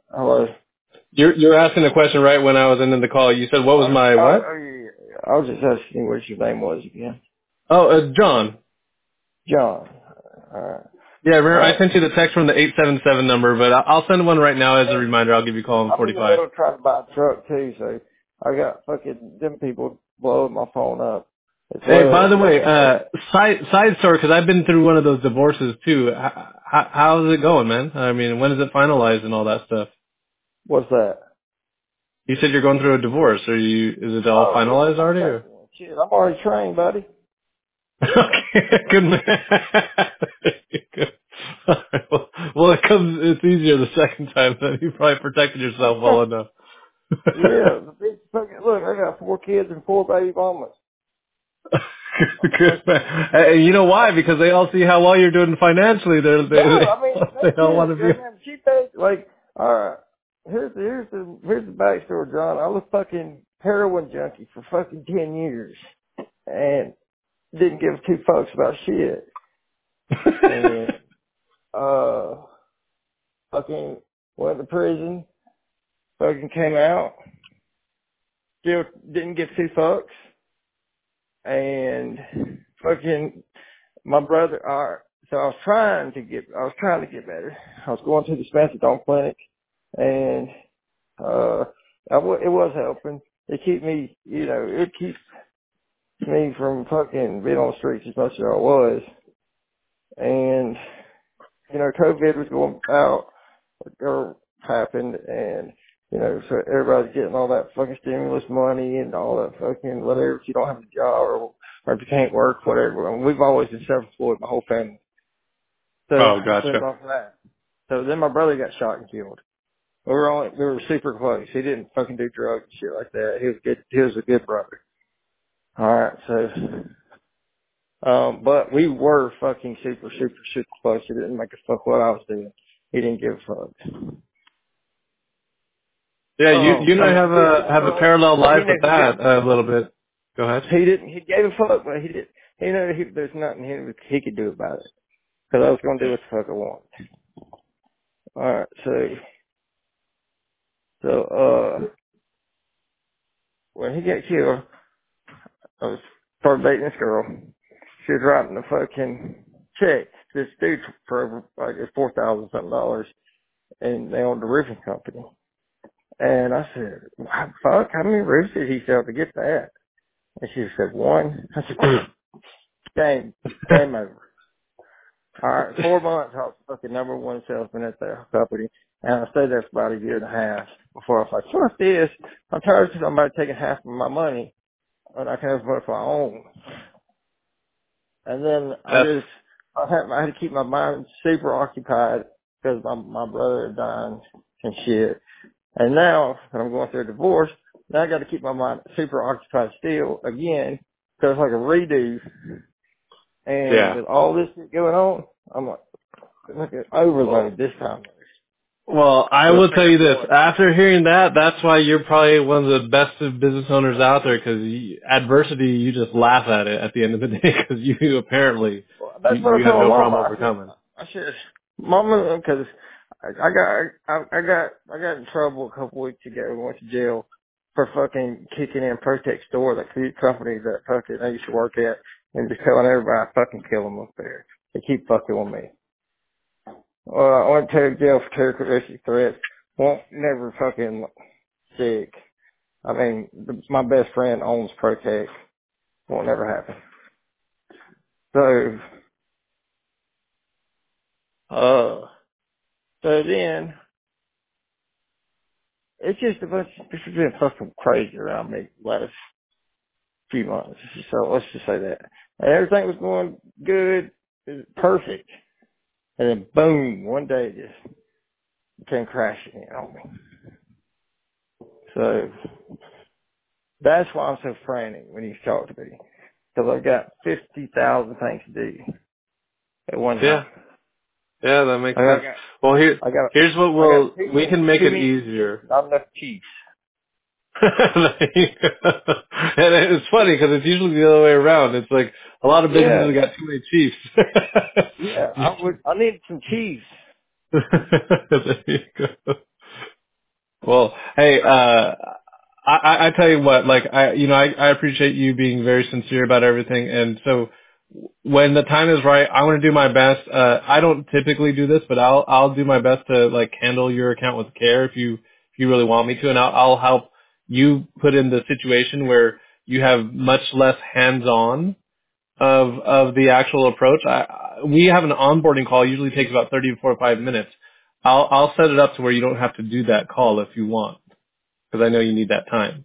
Hello. You're asking a question right when I was ending the call. You said, what was my what? Yeah. I was just asking what your name was again. Oh, John. John. Alright. Yeah, remember I Alright. sent you the text from the 877 number, but I'll send one right now as a reminder. I'll give you a call in I'm in the 45. middle of trying to buy a truck too, so I got fucking them people blowing my phone up as Hey, by well. the way, side story, because I've been through one of those divorces too. How's it going, man? I mean, when is it finalized and all that stuff? What's that? You said you're going through a divorce. Is it all Oh, it's finalized the already? Or? second one. Shit, I'm already trained, buddy. Okay, good man. Good. All right, well, it's easier the second time. Then you probably protected yourself well enough. Yeah, the big fucking look. I got 4 kids and 4 baby mamas. I'm Good fucking. man. And you know why? Because they all see how well you're doing financially. No, I mean They no all want shit. to be. Goddamn, she paid like. All right, here's the backstory, John. I was fucking heroin junkie for fucking 10 years and didn't give two fucks about shit. And fucking went to prison. Fucking came out. Still didn't give two fucks. And fucking my brother. All right. So I was trying to get better. I was going to the methadone clinic, and it was helping. It keep me, it keeps me from fucking being on the streets as much as I was. And COVID was going out or happened, and so everybody's getting all that fucking stimulus money and all that fucking whatever. If you don't have a job or if you can't work, whatever. And we've always been self-employed, my whole family. So Oh, I flipped gotcha. off of that. So then my brother got shot and killed. We were super close. He didn't fucking do drugs and shit like that. He was good. He was a good brother. All right. So, but we were fucking super, super, super close. He didn't make a fuck what I was doing. He didn't give a fuck. Yeah, you and I I mean, have a parallel but he life knew with that a little bit. Go ahead. he didn't. He gave a fuck, but he did. There's nothing he could do about it because I was gonna do what the fuck I wanted. All right. So when he got killed, I was started dating this girl. She was writing a fucking check to this dude for like it's $4,000 and they owned a roofing company. And I said, fuck, how many roofs did he sell to get that? And she said, one. I said, game over. All right, 4 months I was fucking number one salesman at the company. And I stayed there for about a year and a half before I was like, fuck this. I'm tired of somebody taking half of my money and I can have money for my own. And then That's I had to keep my mind super occupied because my brother had died and shit. And now that I'm going through a divorce, now I got to keep my mind super occupied still again because it's like a redo. And yeah. with all this shit going on, I'm like an overload this time. Well, I With a will tell pair you of this. boys. After hearing that, that's why you're probably one of the best of business owners out there. Because adversity, you just laugh at it at the end of the day. Because you apparently Well, that's what you I have told no Mama. problem overcoming. I said, Mama, because I got in trouble a couple weeks ago. I went to jail for fucking kicking in Protect Store, that food company that fucking I used to work at, and just telling everybody I fucking kill them up there. They keep fucking with me. Well, I went to jail for terroristic threats. Won't never fucking sick. I mean, my best friend owns Protect. Won't never happen. So, so then it's just a bunch. This has been fucking crazy around me last few months. So let's just say that. And everything was going good, it was perfect, and then boom, one day it just came crashing in on me. So that's why I'm so frantic when you talk to me, because I've got 50,000 things to do at one Yeah, time. yeah, that makes Like sense. Well, here's what I got we can make too it many kids, easier. not enough chiefs. And it's funny because it's usually the other way around. It's like a lot of businesses Yeah, have got too many chiefs. yeah. I need some chiefs. There you go. Well, hey, I tell you what, like I appreciate you being very sincere about everything, and so when the time is right, I want to do my best. I don't typically do this, but I'll do my best to like handle your account with care if you really want me to, and I'll help you put in the situation where you have much less hands-on of the actual approach. We have an onboarding call. Usually takes about 30 to 45 minutes. I'll set it up to where you don't have to do that call if you want, because I know you need that time.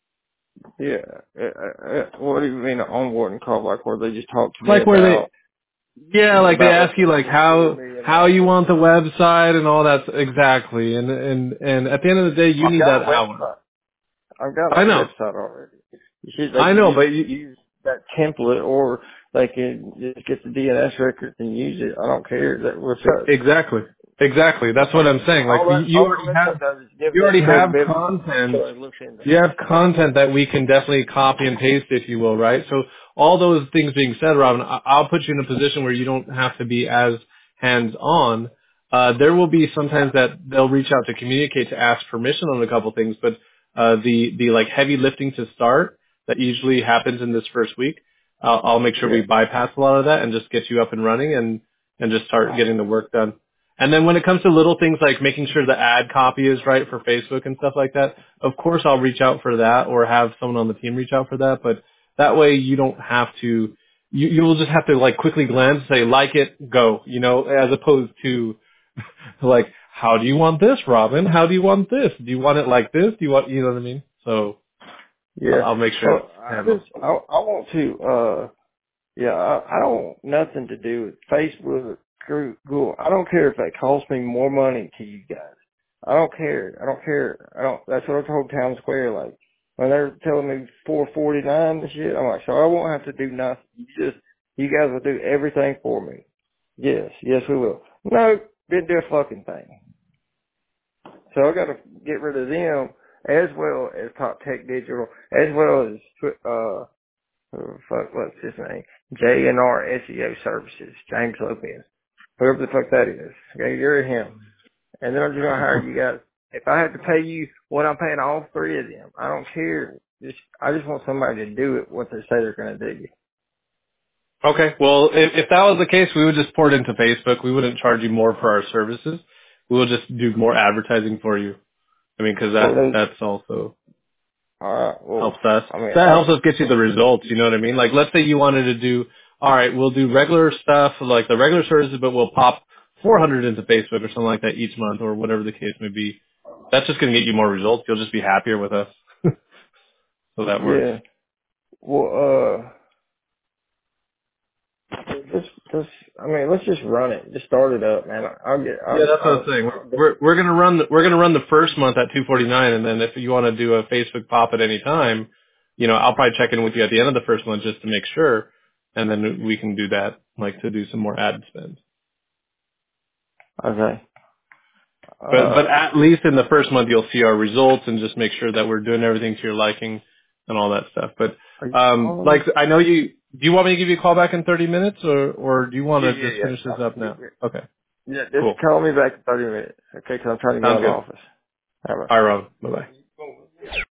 Yeah. What do you mean an onboarding call? Like where they just talk to me Like where they about like they what ask they you like can do for how me and how all you that want the stuff. website and all that exactly. And at the end of the day, you I've need got that a hour. website. I've got I a know. website already. You see, they I can know, just but you use that template, or they can just get the DNS records and use it. I don't care. That what's up. exactly. Exactly. That's what I'm saying. Like you All that already have website does is give you that already have credibility content. so it looks into. You have content that we can definitely copy and paste, if you will, right? So all those things being said, Robin, I'll put you in a position where you don't have to be as hands-on. There will be sometimes that they'll reach out to communicate to ask permission on a couple things, but the like heavy lifting to start that usually happens in this first week, I'll make sure we Yeah, bypass a lot of that and just get you up and running and just start getting the work done. And then when it comes to little things like making sure the ad copy is right for Facebook and stuff like that, of course I'll reach out for that or have someone on the team reach out for that. But that way you don't have to, you'll just have to like quickly glance, say like it, go, as opposed to like, how do you want this, Robin? How do you want this? Do you want it like this? Do you want, you know what I mean? So yeah. I'll make sure it's Well, handled. I want to. Yeah, I don't want nothing to do with Facebook, Google. I don't care if they cost me more money to you guys. I don't care. I don't care. I don't. That's what I told Town Square. Like when they're telling me 449 and shit, I'm like, so I won't have to do nothing. You guys will do everything for me. Yes, we will. No, didn't do a fucking thing. So I got to get rid of them as well as Top Tech Digital, as well as fuck, what's his name? J&R SEO Services, James Lopez. Whoever the fuck that is. Okay, you're him. And then I'm just gonna hire you guys. If I have to pay you what I'm paying all three of them, I don't care. I just want somebody to do it what they say they're gonna do. Okay. Well, if that was the case, we would just port it into Facebook. We wouldn't charge you more for our services. We will just do more advertising for you. I mean, because Well, then, that's also alright, well, helps us. I mean, That helps us get you the results. You know what I mean? Like, let's say you wanted to do, all right, we'll do regular stuff like the regular services, but we'll pop 400 into Facebook or something like that each month, or whatever the case may be. That's just going to get you more results. You'll just be happier with us. So that works. yeah. Well, let's just run it. Just start it up, man. Yeah, that's what I was saying. I'll get, We're gonna run the first month at 249, and then if you want to do a Facebook pop at any time, I'll probably check in with you at the end of the first month just to make sure, and then we can do that, like to do some more ad spend. okay. But at least in the first month you'll see our results and just make sure that we're doing everything to your liking and all that stuff. But Are you calling like me? I know you. Do you want me to give you a call back in 30 minutes, or do you want Yeah, to yeah, just finish yeah. this up now? Okay, Yeah, just cool. call me back in 30 minutes, okay? Because I'm trying to get out Sounds of the good. office. All right. All right, Rob. Bye bye.